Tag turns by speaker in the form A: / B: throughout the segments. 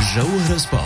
A: جوهر سبورت.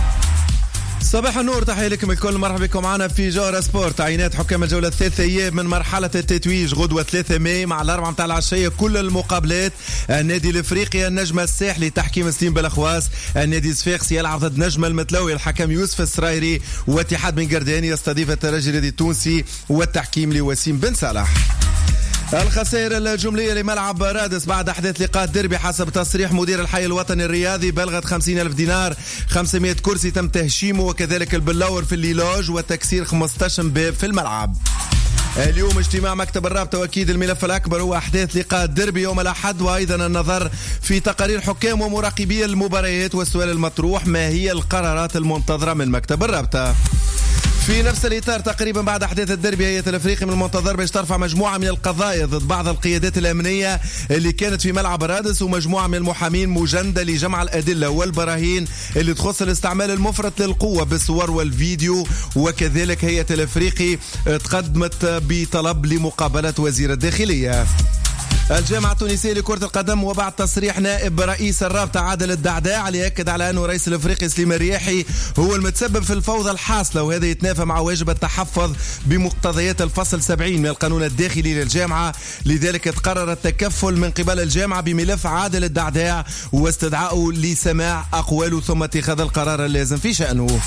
B: صباح النور، تحية لكم الكل، مرحبا بكم معنا في جوهر سبورت. عينات حكام الجولة الثالثة أيام من مرحلة التتويج غدوة 3 ماي مع الأربعة متاع العشية. كل المقابلات: النادي الإفريقي النجم الساحلي تحكيم سليم بالأخواس، النادي الصفاقسي يلعب ضد نجم المتلوي الحكم يوسف السرايري، واتحاد بن قردان يستضيف الترجي التونسي والتحكيم لوسيم بن صالح. الخسائر الجملية لملعب رادس بعد أحداث لقاء ديربي حسب تصريح مدير الحي الوطني الرياضي بلغت 50,000 دينار. 500 كرسي تم تهشيمه، وكذلك البلور في الليلوج وتكسير 15 باب في الملعب. اليوم اجتماع مكتب الرابطة وأكيد الملف الأكبر هو أحداث لقاء الديربي يوم الأحد، وأيضا النظر في تقارير حكام ومراقبي المباريات. والسؤال المطروح: ما هي القرارات المنتظرة من مكتب الرابطة؟ في نفس الإطار تقريبا بعد أحداث الديربي، هيئة الأفريقي من المنتظر باش ترفع مجموعة من القضايا ضد بعض القيادات الأمنية اللي كانت في ملعب رادس، ومجموعة من المحامين مجندة لجمع الأدلة والبراهين اللي تخص الاستعمال المفرط للقوة بالصور والفيديو. وكذلك هيئة الأفريقي تقدمت بطلب لمقابلة وزير الداخلية. الجامعة التونسية لكرة القدم، وبعد تصريح نائب رئيس الرابطة عادل الدعداع اللي يأكد على أنه رئيس الأفريقي سليم الرياحي هو المتسبب في الفوضى الحاصلة، وهذا يتنافى مع واجب التحفظ بمقتضيات الفصل 70 من القانون الداخلي للجامعة. لذلك تقرر التكفل من قبل الجامعة بملف عادل الدعداع واستدعائه لسماع أقواله ثم اتخاذ القرار اللازم في شأنه.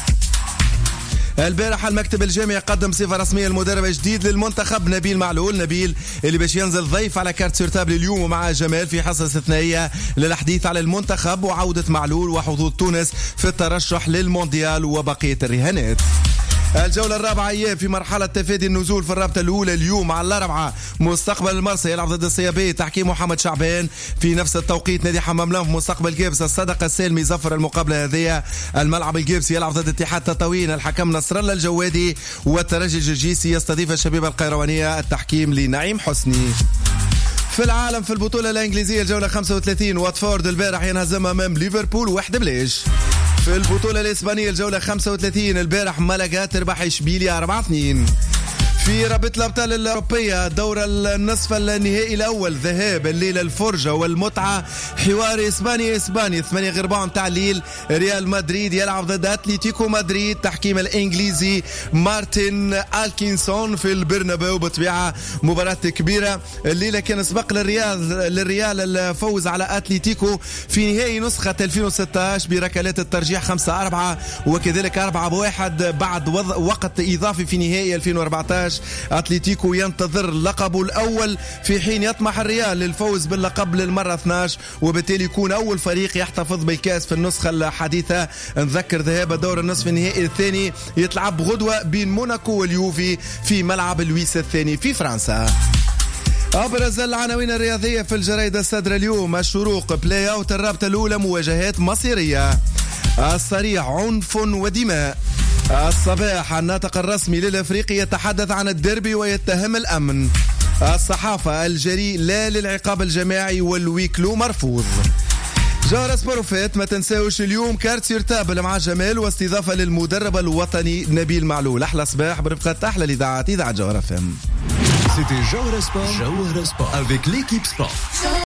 B: البارح المكتب الجامعي قدم صفة رسمية المدرب جديد للمنتخب نبيل معلول. نبيل اللي باش ينزل ضيف على كارت سورتابل اليوم مع جمال في حصة استثنائية للحديث على المنتخب وعودة معلول وحظوظ تونس في الترشح للمونديال وبقية الرهانات. الجولة الرابعة أيام في مرحلة تفادي النزول في الرابطة الأولى. اليوم على الأربعة مستقبل المرسى يلعب ضد الصيابي تحكيم محمد شعبان. في نفس التوقيت نادي حمام لنف مستقبل جابس الصدقة السالمي زفر المقابلة هذه. الملعب الجابسي يلعب ضد اتحاد تطاوين الحكم نصر الله الجوادي، والترجي الجرجيسي يستضيف الشبيبة القيروانية التحكيم لنعيم حسني. في العالم في البطولة الإنجليزية الجولة 35 واتفورد البارح ينهزم أمام ليفربول 1-0. في البطولة الإسبانية الجولة 35 البارح مالاغا تربح إشبيلية 4-2. في رابطة الأبطال الأوروبية دور النصف النهائي الأول ذهاب الليلة الفرجة والمتعة، حوار إسباني 8 متاع الليل. ريال مدريد يلعب ضد أتليتيكو مدريد تحكيم الإنجليزي مارتن ألكينسون في البرنابيو. بطبيعة مباراة كبيرة الليلة. كان سبق للريال الفوز على أتليتيكو في نهائي نسخة 2016 بركلات الترجيح 5-4 وكذلك 4-1 بعد وقت إضافي في نهائي 2014. أتليتيكو ينتظر لقبه الأول في حين يطمح الريال للفوز باللقب للمرة 12، وبالتالي يكون أول فريق يحتفظ بالكاس في النسخة الحديثة. نذكر ذهاب دور النصف النهائي الثاني يتلعب غدوة بين موناكو واليوفي في ملعب لويس الثاني في فرنسا. أبرز العناوين الرياضية في الجريدة الصادرة اليوم: الشروق بلاي أوت الرابطة الأولى مواجهات مصيرية. الصريح: عنف ودماء. الصباح: الناطق الرسمي للأفريقي يتحدث عن الديربي ويتهم الأمن. الصحافة: الجريء لا للعقاب الجماعي والويكلو مرفوض. جوهر سبورت ما تنساوش اليوم كارت سورتابل مع جمال واستضافة للمدرب الوطني نبيل معلول. أحلى صباح برفقة أحلى الإذاعات إذاعة جوهر FM.
A: C'était Jawhar Sport avec l'équipe sport.